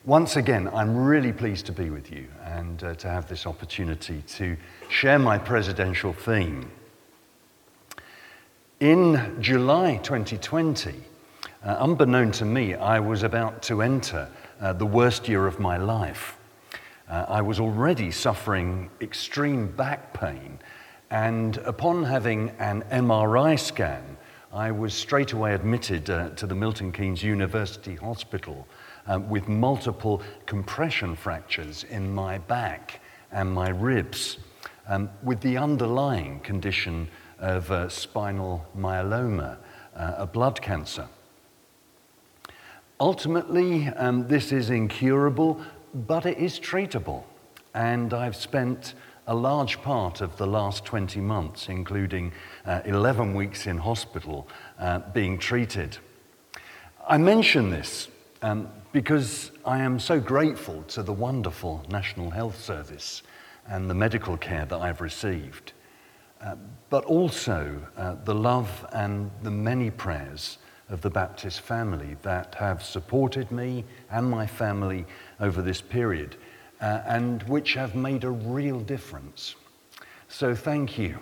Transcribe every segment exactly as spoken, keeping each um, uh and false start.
Once again, I'm really pleased to be with you and uh, to have this opportunity to share my presidential theme. In July twenty twenty, uh, unbeknown to me, I was about to enter uh, the worst year of my life. Uh, I was already suffering extreme back pain, and upon having an M R I scan, I was straight away admitted uh, to the Milton Keynes University Hospital uh, with multiple compression fractures in my back and my ribs, um, with the underlying condition of uh, spinal myeloma, uh, a blood cancer. Ultimately, um, this is incurable, but it is treatable, and I've spent a large part of the last twenty months, including uh, eleven weeks in hospital, uh, being treated. I mention this um, because I am so grateful to the wonderful National Health Service and the medical care that I've received, uh, but also uh, the love and the many prayers of the Baptist family that have supported me and my family over this period, uh, and which have made a real difference. So thank you.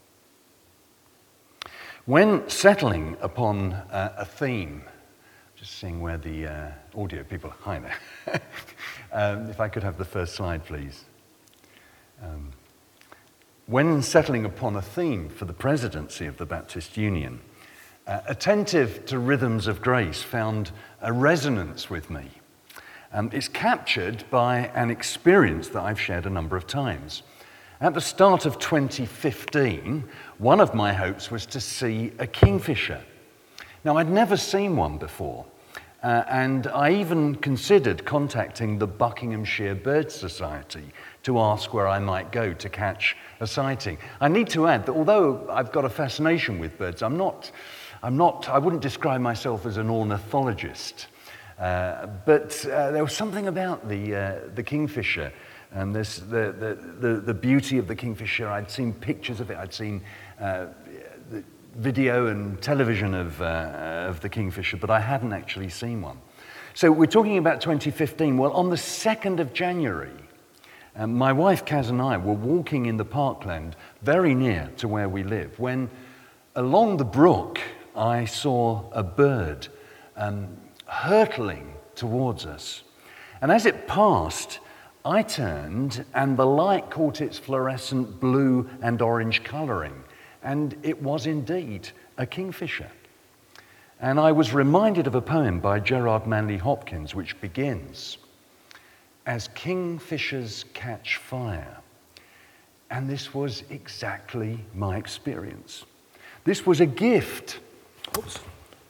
When settling upon uh, a theme, just seeing where the uh, audio people, hi there. um, if I could have the first slide, please. Um, when settling upon a theme for the presidency of the Baptist Union, uh, attentive to rhythms of grace found a resonance with me. Um, it's captured by an experience that I've shared a number of times. At the start of twenty fifteen, one of my hopes was to see a kingfisher. Now, I'd never seen one before, uh, and I even considered contacting the Buckinghamshire Bird Society to ask where I might go to catch a sighting. I need to add that although I've got a fascination with birds, I'm not, I'm not, I wouldn't describe myself as an ornithologist. Uh, but uh, there was something about the uh, the kingfisher, and this the, the the the beauty of the kingfisher. I'd seen pictures of it. I'd seen uh, the video and television of uh, of the kingfisher, but I hadn't actually seen one. So we're talking about twenty fifteen. Well, on the second of January, um, my wife Kaz and I were walking in the parkland very near to where we live, when along the brook I saw a bird Um, hurtling towards us. And as it passed, I turned and the light caught its fluorescent blue and orange colouring, and it was indeed a kingfisher. And I was reminded of a poem by Gerard Manley Hopkins which begins, "As kingfishers catch fire." And this was exactly my experience. This was a gift. Oops.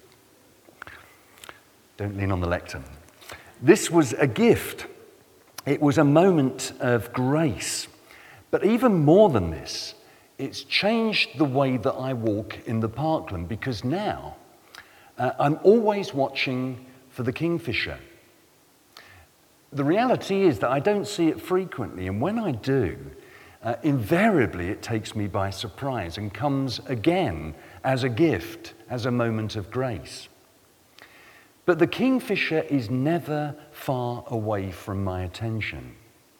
Don't lean on the lectern. This was a gift. It was a moment of grace. But even more than this, it's changed the way that I walk in the parkland, because now uh, I'm always watching for the kingfisher. The reality is that I don't see it frequently, and when I do, uh, invariably it takes me by surprise and comes again as a gift, as a moment of grace. But the kingfisher is never far away from my attention.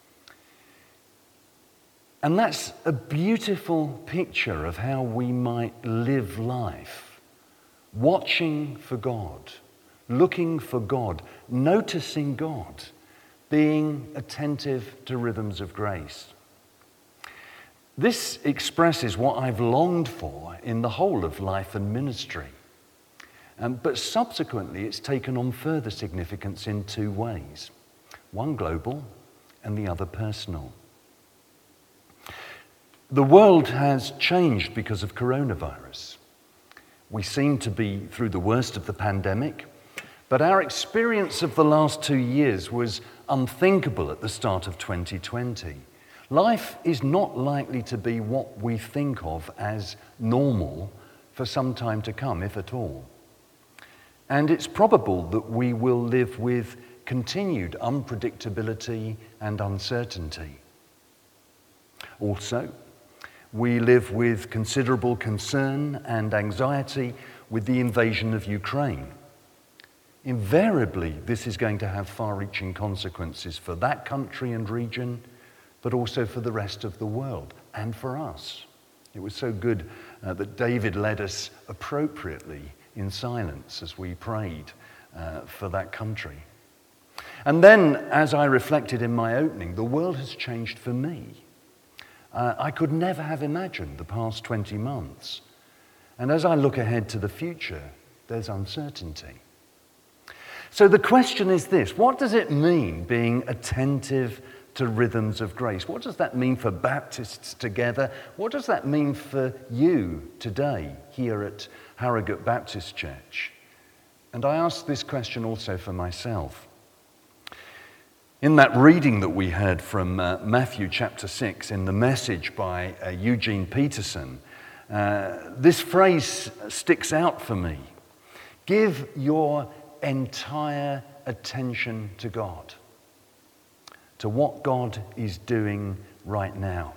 And that's a beautiful picture of how we might live life, watching for God, looking for God, noticing God, being attentive to rhythms of grace. This expresses what I've longed for in the whole of life and ministry. Um, but subsequently, it's taken on further significance in two ways, one global and the other personal. The world has changed because of coronavirus. We seem to be through the worst of the pandemic, but our experience of the last two years was unthinkable at the start of twenty twenty. Life is not likely to be what we think of as normal for some time to come, if at all. And it's probable that we will live with continued unpredictability and uncertainty. Also, we live with considerable concern and anxiety with the invasion of Ukraine. invariably this is going to have far-reaching consequences for that country and region, but also for the rest of the world and for us. It was so good uh, that David led us appropriately in silence as we prayed uh, for that country. And then, as I reflected in my opening, the world has changed for me. Uh, I could never have imagined the past twenty months. And as I look ahead to the future, there's uncertainty. So the question is this: what does it mean being attentive to rhythms of grace? What does that mean for Baptists together? What does that mean for you today here at Harrogate Baptist Church? And I ask this question also for myself. In that reading that we heard from uh, Matthew chapter six in the Message by uh, Eugene Peterson, uh, this phrase sticks out for me. Give your entire attention to God, to what God is doing right now.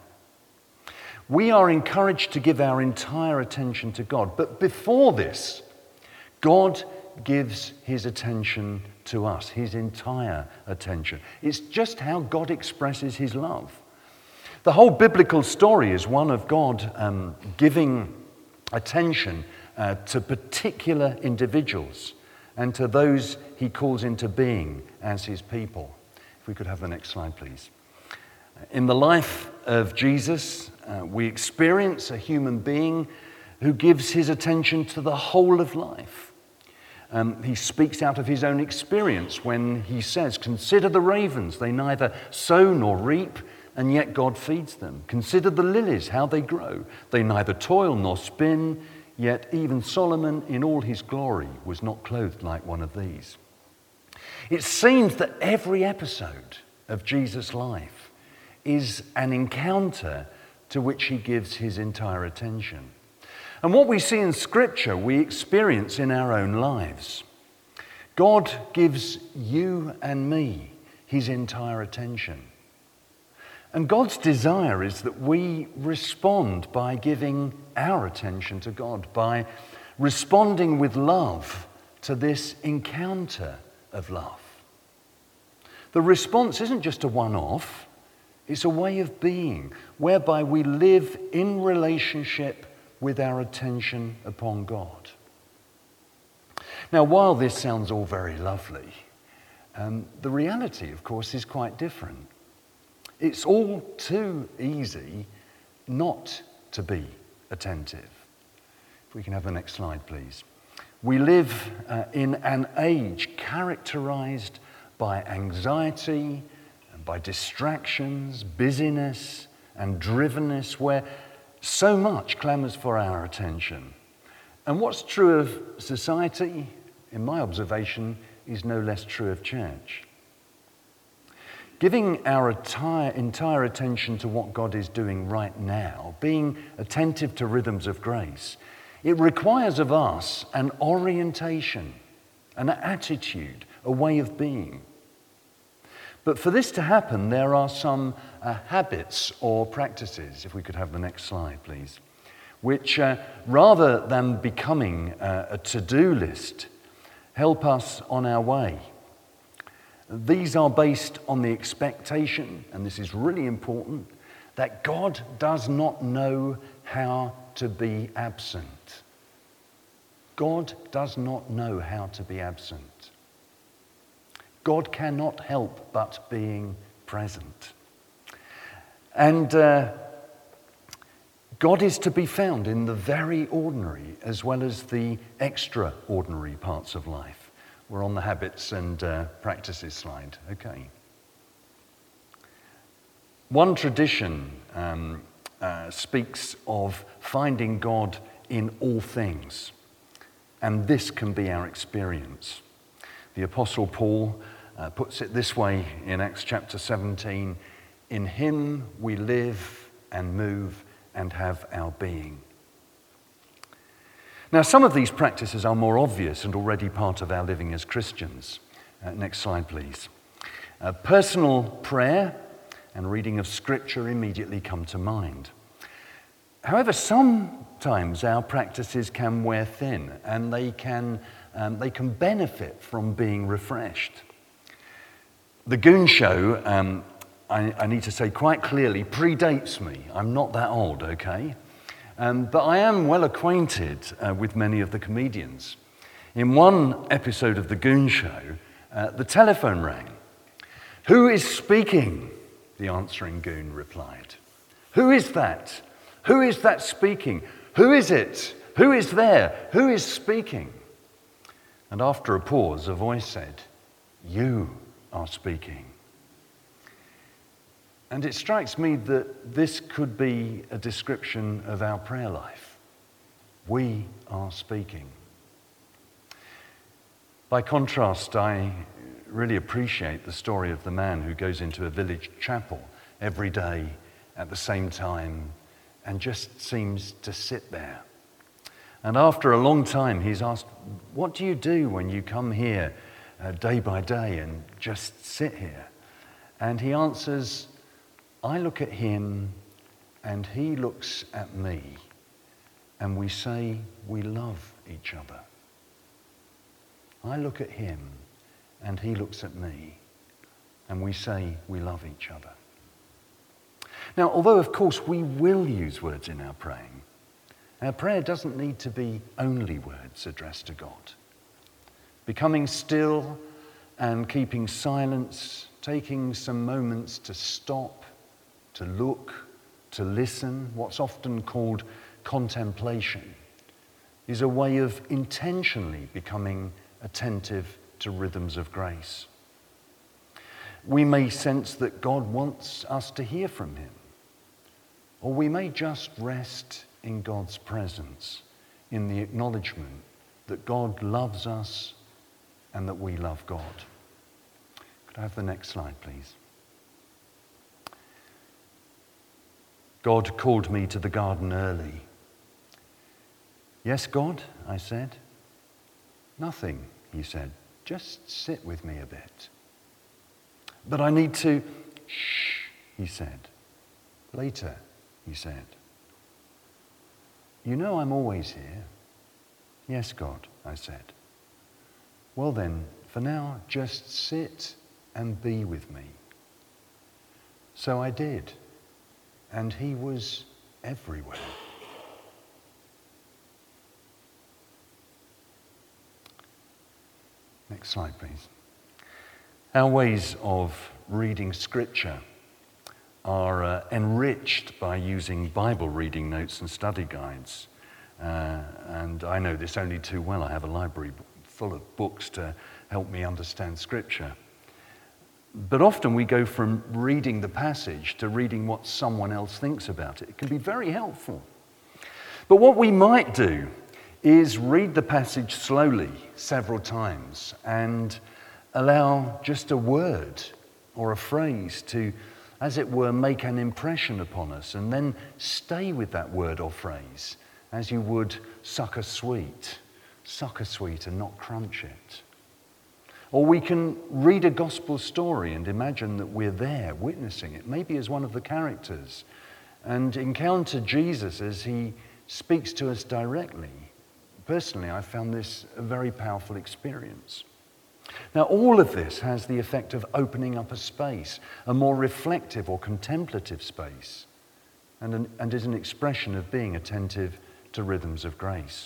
We are encouraged to give our entire attention to God, but before this, God gives his attention to us, his entire attention. It's just how God expresses his love. The whole biblical story is one of God um, giving attention uh, to particular individuals and to those he calls into being as his people. If we could have the next slide, please. In the life of Jesus, uh, we experience a human being who gives his attention to the whole of life. Um, he speaks out of his own experience when he says, "Consider the ravens, they neither sow nor reap, and yet God feeds them. Consider the lilies, how they grow. They neither toil nor spin, yet even Solomon in all his glory was not clothed like one of these." It seems that every episode of Jesus' life is an encounter to which he gives his entire attention. And what we see in Scripture, we experience in our own lives. God gives you and me his entire attention. And God's desire is that we respond by giving our attention to God, by responding with love to this encounter of love. The response isn't just a one-off, it's a way of being whereby we live in relationship with our attention upon God. Now, while this sounds all very lovely, um, the reality, of course, is quite different. It's all too easy not to be attentive. If we can have the next slide, please. We live uh, in an age characterized by anxiety, and by distractions, busyness, and drivenness, where so much clamours for our attention. And what's true of society, in my observation, is no less true of church. Giving our entire, entire attention to what God is doing right now, being attentive to rhythms of grace, it requires of us an orientation, an attitude, a way of being. But for this to happen, there are some uh, habits or practices, if we could have the next slide, please, which uh, rather than becoming uh, a to-do list, help us on our way. These are based on the expectation, and this is really important, that God does not know how to be absent. God does not know how to be absent. God cannot help but being present. And uh, God is to be found in the very ordinary as well as the extraordinary parts of life. We're on the habits and uh, practices slide. Okay. One tradition um, uh, speaks of finding God in all things, and this can be our experience. The Apostle Paul uh, puts it this way in Acts chapter seventeen, "In him we live and move and have our being." Now, some of these practices are more obvious and already part of our living as Christians. Uh, next slide, please. Uh, personal prayer and reading of Scripture immediately come to mind. However, sometimes our practices can wear thin and they can um, they can benefit from being refreshed. The Goon Show, um, I, I need to say quite clearly, predates me. I'm not that old, okay? Um, but I am well acquainted uh, with many of the comedians. In one episode of The Goon Show, uh, the telephone rang. "Who is speaking?" the answering goon replied. "Who is that? Who is that speaking? Who is it? Who is there? Who is speaking?" And after a pause, a voice said, "You are speaking." And it strikes me that this could be a description of our prayer life. We are speaking. By contrast, I really appreciate the story of the man who goes into a village chapel every day at the same time and just seems to sit there. And after a long time, he's asked, "What do you do when you come here uh, day by day and just sit here?" And he answers, "I look at him and he looks at me, and we say we love each other. I look at him and he looks at me, and we say we love each other." Now, although of course we will use words in our praying, our prayer doesn't need to be only words addressed to God. Becoming still and keeping silence, taking some moments to stop, to look, to listen, what's often called contemplation, is a way of intentionally becoming attentive to rhythms of grace. We may sense that God wants us to hear from him, or we may just rest in God's presence, in the acknowledgement that God loves us and that we love God. Could I have the next slide, please? God called me to the garden early. "Yes, God," I said. "Nothing," he said. "Just sit with me a bit." "But I need to..." "Shh," he said. "Later," he said. "You know I'm always here." "Yes, God," I said. "Well then, for now, just sit and be with me." So I did, and he was everywhere. Next slide, please. Our ways of reading Scripture are uh, enriched by using Bible reading notes and study guides. Uh, and I know this only too well. I have a library full of books to help me understand Scripture. But often we go from reading the passage to reading what someone else thinks about it. It can be very helpful. But what we might do is read the passage slowly several times and allow just a word or a phrase to, as it were, make an impression upon us, and then stay with that word or phrase as you would suck a sweet. Suck a sweet and not crunch it. Or we can read a gospel story and imagine that we're there witnessing it, maybe as one of the characters, and encounter Jesus as he speaks to us directly. Personally, I found this a very powerful experience. Now, all of this has the effect of opening up a space, a more reflective or contemplative space, and, an, and is an expression of being attentive to rhythms of grace.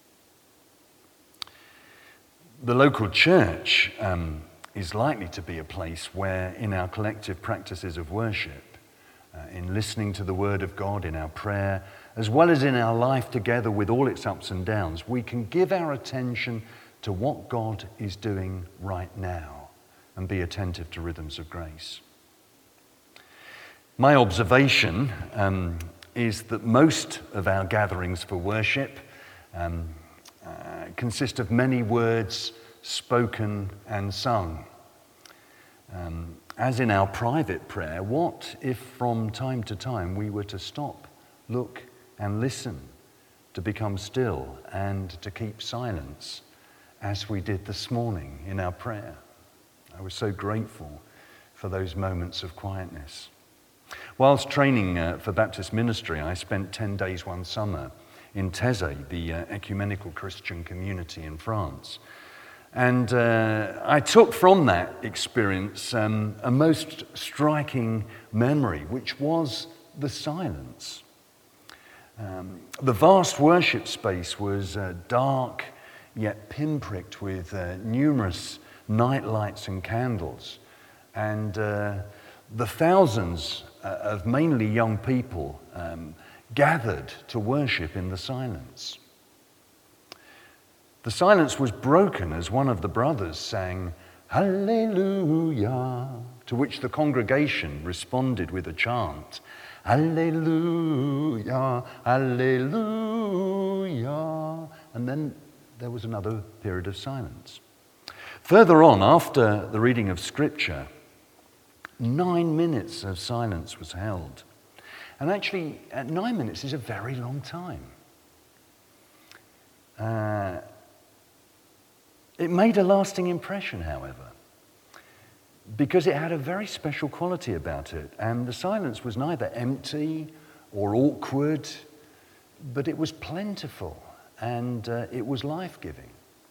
The local church um, is likely to be a place where, in our collective practices of worship, uh, in listening to the Word of God, in our prayer, as well as in our life together with all its ups and downs, we can give our attention to what God is doing right now and be attentive to rhythms of grace. My observation um, is that most of our gatherings for worship um, uh, consist of many words spoken and sung. Um, as in our private prayer, what if from time to time we were to stop, look, and listen, to become still and to keep silence, as we did this morning in our prayer? I was so grateful for those moments of quietness. Whilst training uh, for Baptist ministry, I spent ten days one summer in Taizé, the uh, ecumenical Christian community in France. And uh, I took from that experience um, a most striking memory, which was the silence. Um, the vast worship space was uh, dark, yet pinpricked with uh, numerous night lights and candles. And uh, the thousands uh, of mainly young people um, gathered to worship in the silence. The silence was broken as one of the brothers sang, "Hallelujah," to which the congregation responded with a chant, "Hallelujah, Hallelujah." And then there was another period of silence. Further on, after the reading of Scripture, nine minutes of silence was held. And actually, at nine minutes is a very long time. Uh, it made a lasting impression, however, because it had a very special quality about it. And the silence was neither empty or awkward, but it was plentiful and uh, it was life-giving.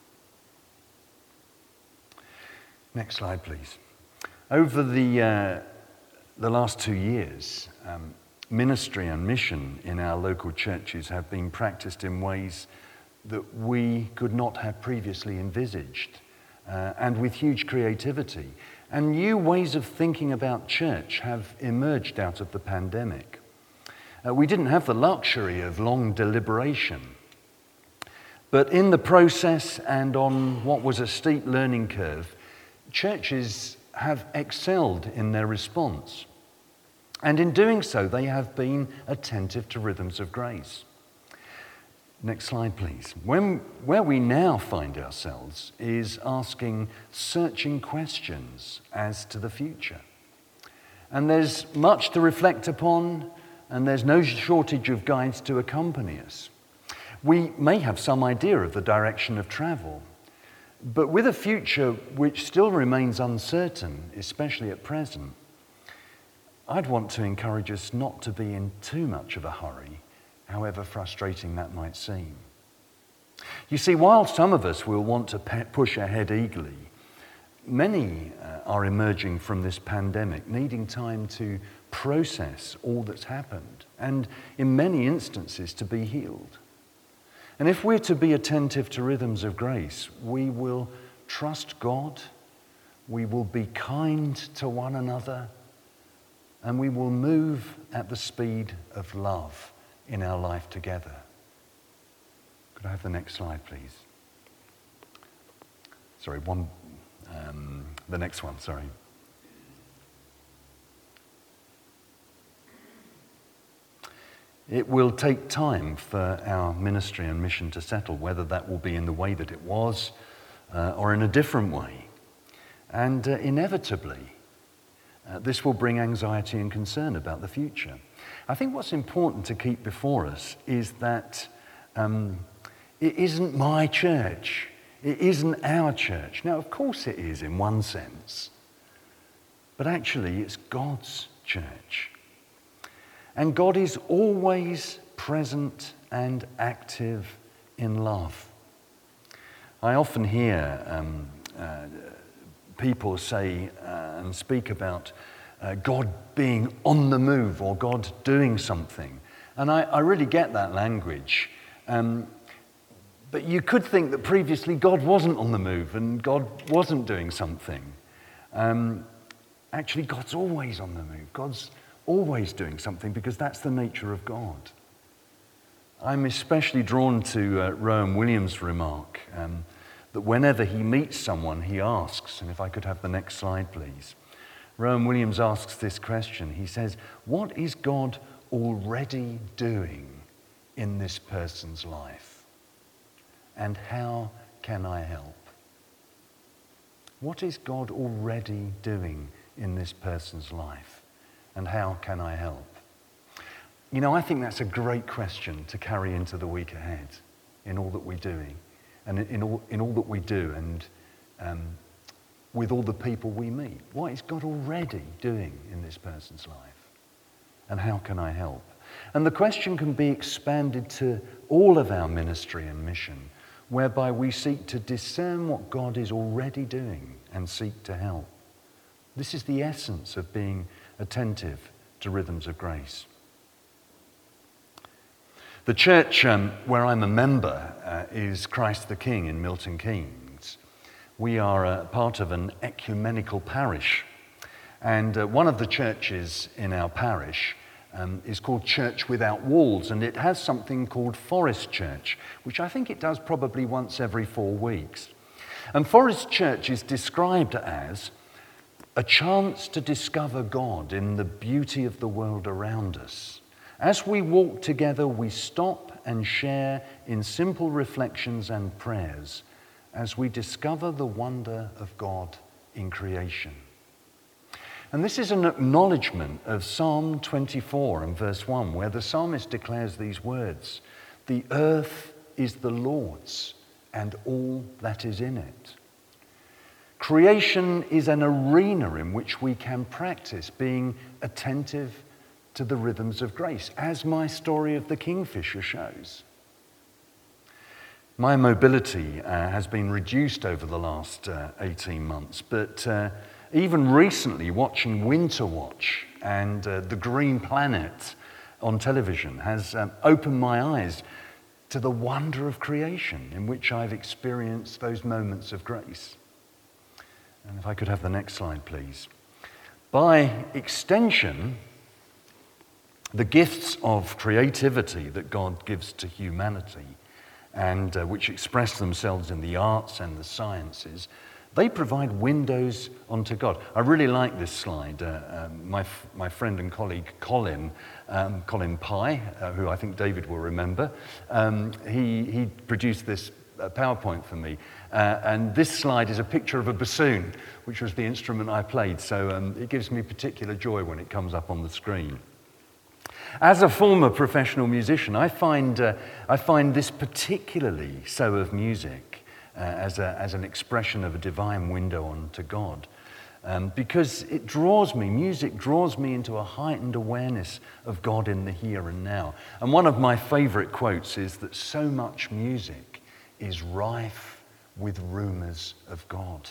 Next slide, please. Over the, uh, the last two years, um, ministry and mission in our local churches have been practiced in ways that we could not have previously envisaged, uh, and with huge creativity. And new ways of thinking about church have emerged out of the pandemic. Uh, we didn't have the luxury of long deliberation, but in the process and on what was a steep learning curve, churches have excelled in their response. And in doing so, they have been attentive to rhythms of grace. Next slide, please. When, where we now find ourselves is asking searching questions as to the future. And there's much to reflect upon, and there's no shortage of guides to accompany us. We may have some idea of the direction of travel, but with a future which still remains uncertain, especially at present, I'd want to encourage us not to be in too much of a hurry, however frustrating that might seem. You see, while some of us will want to pe- push ahead eagerly, many uh, are emerging from this pandemic, needing time to process all that's happened, and in many instances to be healed. And if we're to be attentive to rhythms of grace, we will trust God, we will be kind to one another, and we will move at the speed of love in our life together. Could I have the next slide, please? Sorry, one, um, the next one, sorry. It will take time for our ministry and mission to settle, whether that will be in the way that it was uh, or in a different way. And uh, inevitably, uh, this will bring anxiety and concern about the future. I think what's important to keep before us is that um, it isn't my church. It isn't our church. Now, of course it is in one sense, but actually it's God's church. And God is always present and active in love. I often hear um, uh, people say uh, and speak about uh, God being on the move or God doing something. And I, I really get that language. Um, but you could think that previously God wasn't on the move and God wasn't doing something. Um, actually, God's always on the move. God's always doing something because that's the nature of God. I'm especially drawn to uh, Rowan Williams' remark um, that whenever he meets someone, he asks, and if I could have the next slide, please. Rowan Williams asks this question. He says, what is God already doing in this person's life? And how can I help? What is God already doing in this person's life? And how can I help? You know, I think that's a great question to carry into the week ahead in all that we're doing and in all, in all that we do and um, with all the people we meet. What is God already doing in this person's life? And how can I help? And the question can be expanded to all of our ministry and mission, whereby we seek to discern what God is already doing and seek to help. This is the essence of being attentive to rhythms of grace. The church um, where I'm a member uh, is Christ the King in Milton Keynes. We are a part of an ecumenical parish, and uh, one of the churches in our parish um, is called Church Without Walls, and it has something called Forest Church, which I think it does probably once every four weeks. And Forest Church is described as a chance to discover God in the beauty of the world around us. As we walk together, we stop and share in simple reflections and prayers as we discover the wonder of God in creation. And this is an acknowledgement of Psalm twenty-four and verse one, where the psalmist declares these words: "The earth is the Lord's and all that is in it." Creation is an arena in which we can practice being attentive to the rhythms of grace, as my story of the kingfisher shows. My mobility uh, has been reduced over the last uh, eighteen months, but uh, even recently watching Winter Watch and uh, The Green Planet on television has um, opened my eyes to the wonder of creation in which I've experienced those moments of grace. And if I could have the next slide, please. By extension, the gifts of creativity that God gives to humanity and uh, which express themselves in the arts and the sciences, they provide windows onto God. I really like this slide. Uh, um, my, f- my friend and colleague Colin, um, Colin Pye, uh, who I think David will remember, um, he, he produced this uh, PowerPoint for me. Uh, and this slide is a picture of a bassoon, which was the instrument I played. So um, it gives me particular joy when it comes up on the screen. As a former professional musician, I find, uh, I find this particularly so of music uh, as, a, as an expression of a divine window onto God. Um, because it draws me, music draws me into a heightened awareness of God in the here and now. And one of my favorite quotes is that so much music is rife with rumors of God.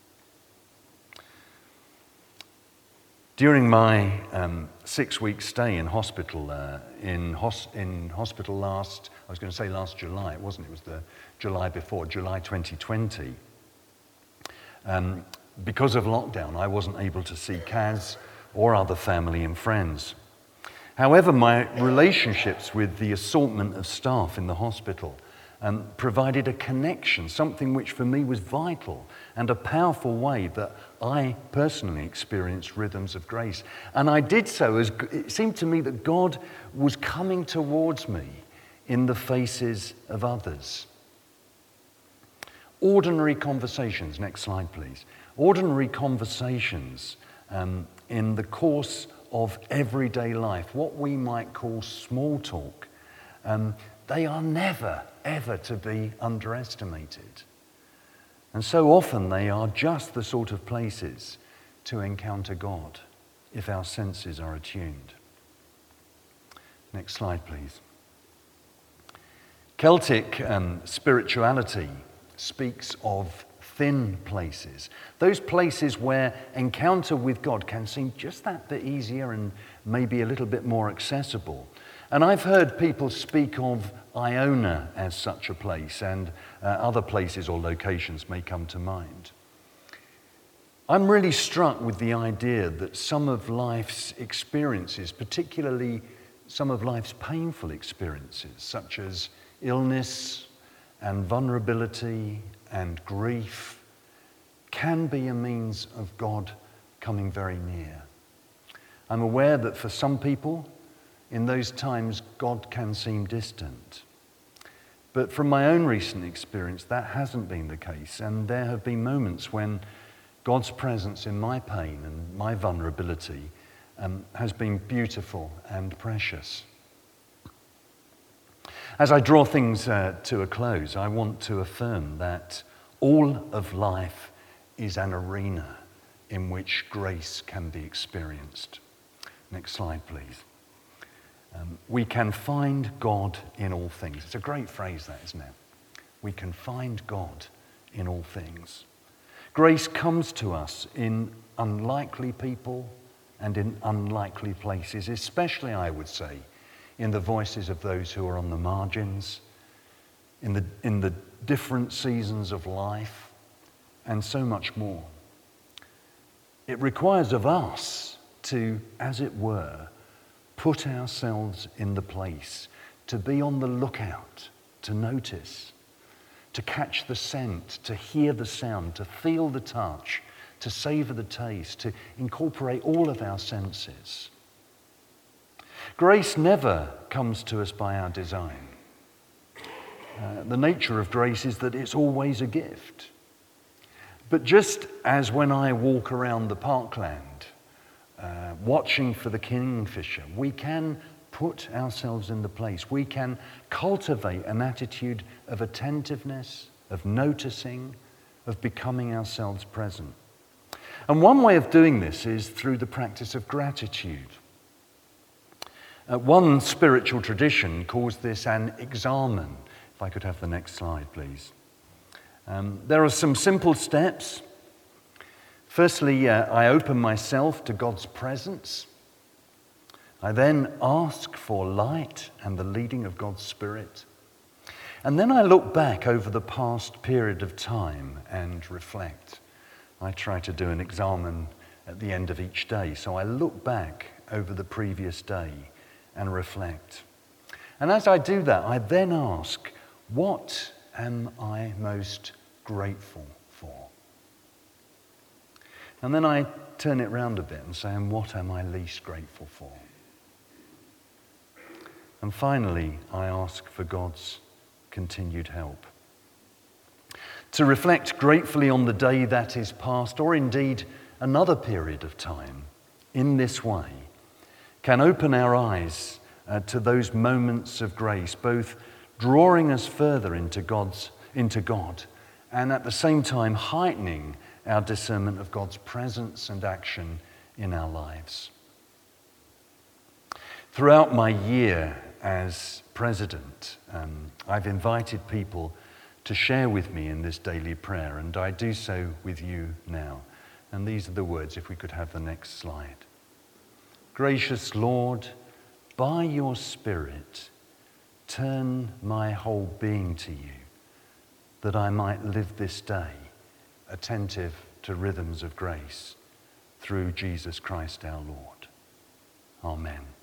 During my um, six-week stay in hospital, uh, in, hos- in hospital last, I was going to say last July, it wasn't, it was the July before, July twenty twenty. Um, because of lockdown, I wasn't able to see Kaz or other family and friends. However, my relationships with the assortment of staff in the hospital um, provided a connection, something which for me was vital and a powerful way that I personally experienced rhythms of grace. And I did so as it seemed to me that God was coming towards me in the faces of others. Ordinary conversations, next slide please. Ordinary conversations um, in the course of everyday life, what we might call small talk, um, they are never, ever to be underestimated. And so often they are just the sort of places to encounter God if our senses are attuned. Next slide, please. Celtic um, spirituality speaks of thin places, those places where encounter with God can seem just that bit easier and maybe a little bit more accessible. And I've heard people speak of Iona as such a place, and uh, other places or locations may come to mind. I'm really struck with the idea that some of life's experiences, particularly some of life's painful experiences, such as illness and vulnerability and grief, can be a means of God coming very near. I'm aware that for some people, in those times, God can seem distant. But from my own recent experience, that hasn't been the case. And there have been moments when God's presence in my pain and my vulnerability um, has been beautiful and precious. As I draw things uh, to a close, I want to affirm that all of life is an arena in which grace can be experienced. Next slide, please. Um, we can find God in all things. It's a great phrase, that, isn't it? We can find God in all things. Grace comes to us in unlikely people and in unlikely places, especially, I would say, in the voices of those who are on the margins, in the, in the different seasons of life, and so much more. It requires of us to, as it were, put ourselves in the place, to be on the lookout, to notice, to catch the scent, to hear the sound, to feel the touch, to savor the taste, to incorporate all of our senses. Grace never comes to us by our design. Uh, the nature of grace is that it's always a gift. But just as when I walk around the parkland, uh, watching for the kingfisher, we can put ourselves in the place. We can cultivate an attitude of attentiveness, of noticing, of becoming ourselves present. And one way of doing this is through the practice of gratitude. Uh, one spiritual tradition calls this an examen. If I could have the next slide, please. Um, there are some simple steps. Firstly, uh, I open myself to God's presence. I then ask for light and the leading of God's Spirit. And then I look back over the past period of time and reflect. I try to do an examen at the end of each day. So I look back over the previous day and reflect. And as I do that, I then ask, what am I most grateful for? And then I turn it round a bit and say, and what am I least grateful for? And finally, I ask for God's continued help. To reflect gratefully on the day that is past, or indeed another period of time, in this way, can open our eyes uh, to those moments of grace, both drawing us further into God's, into God, and at the same time heightening our discernment of God's presence and action in our lives. Throughout my year as president, um, I've invited people to share with me in this daily prayer, and I do so with you now. And these are the words, if we could have the next slide. Gracious Lord, by your Spirit, turn my whole being to you, that I might live this day attentive to rhythms of grace through Jesus Christ our Lord. Amen.